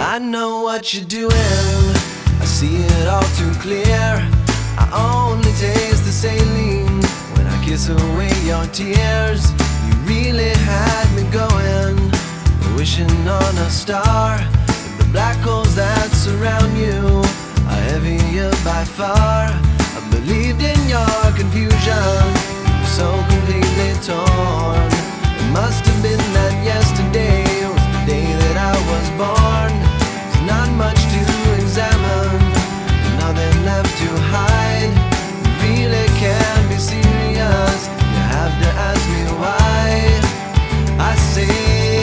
I know what you're doing, I see it all too clear. I only taste the saline when I kiss away your tears. You really had me going, wishing on a star. But the black holes that surround you are heavier by far. I believed in your confusion, so completely torn. It must have been that yesterday was the day that I was born. There's not much to examine, nothing left to hide. You really can't be serious, you have to ask me why. I say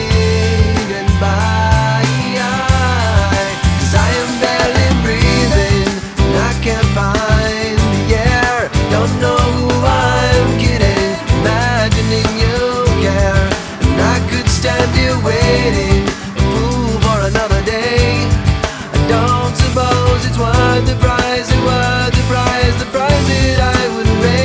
goodbye, 'cause I am barely breathing and I can't find the air. Don't know who I'm kidding, imagining you care. And I could stand here waiting, a fool for another day. I don't suppose it's worth the price, it's worth the price that I would pay.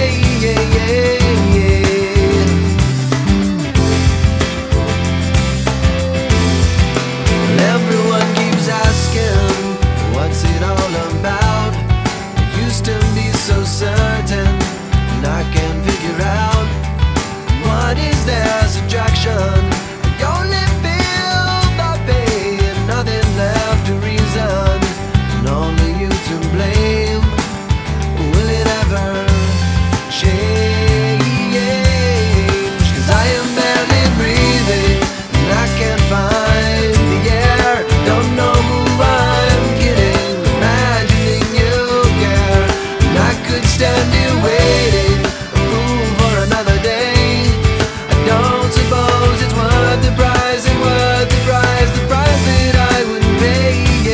Well, everyone keeps asking, what's it all about? I used to be so certain, and I can't figure out, what is their subtraction? I only feel the pain, nothing left to reason, and only you to blame. Will it ever change? 'Cause I am barely breathing and I can't find the air. Don't know who I'm kidding, imagining you care. And I could stand here waiting, a fool for another day. I don't suppose it's worth the price, it's worth the price that I would pay.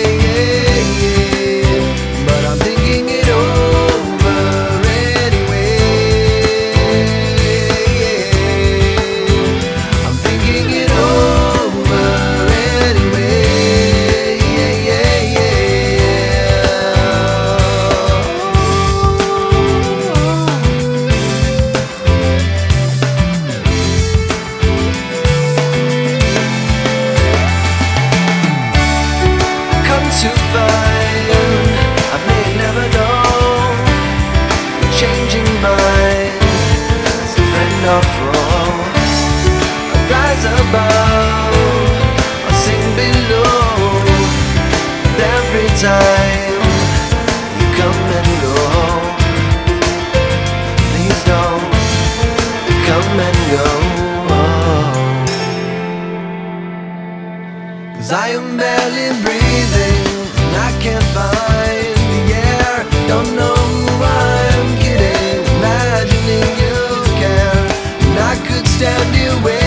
But I'm thinking it over anyway. I'm thinking it over anyway. Come to find I may never know, changing minds, a friend or foe. I rise above, I sing below. And every time you come and go, please don't come and go. 'Cause I am barely breathing and I can't find the air. Don't know who I'm kidding, imagining you care. And I could stand here waiting.